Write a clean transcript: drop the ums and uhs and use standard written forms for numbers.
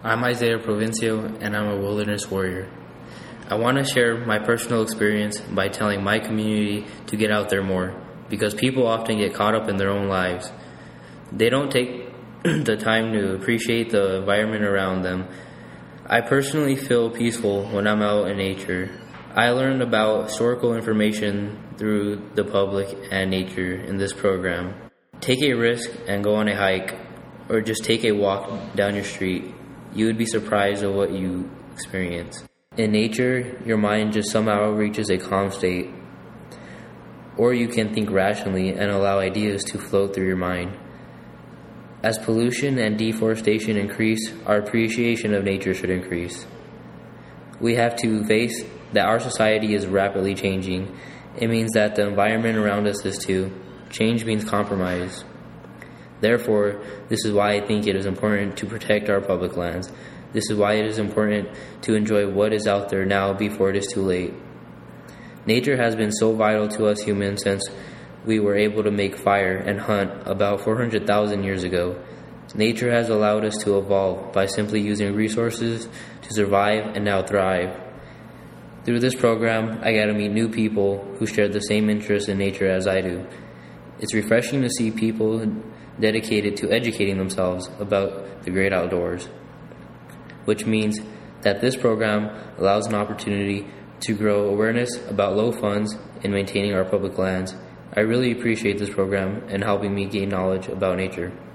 I'm Isaiah Provencio, and I'm a wilderness warrior. I want to share my personal experience by telling my community to get out there more, because people often get caught up in their own lives. They don't take the time to appreciate the environment around them. I personally feel peaceful when I'm out in nature. I learned about historical information through the public and nature in this program. Take a risk and go on a hike, or just take a walk down your street. You would be surprised at what you experience. In nature, your mind just somehow reaches a calm state, or you can think rationally and allow ideas to float through your mind. As pollution and deforestation increase, our appreciation of nature should increase. We have to face that our society is rapidly changing. It means that the environment around us is too. Change means compromise. Therefore, this is why I think it is important to protect our public lands. This is why it is important to enjoy what is out there now before it is too late. Nature has been so vital to us humans since we were able to make fire and hunt about 400,000 years ago. Nature has allowed us to evolve by simply using resources to survive and now thrive. Through this program, I got to meet new people who share the same interest in nature as I do. It's refreshing to see people dedicated to educating themselves about the great outdoors, which means that this program allows an opportunity to grow awareness about low funds in maintaining our public lands. I really appreciate this program and helping me gain knowledge about nature.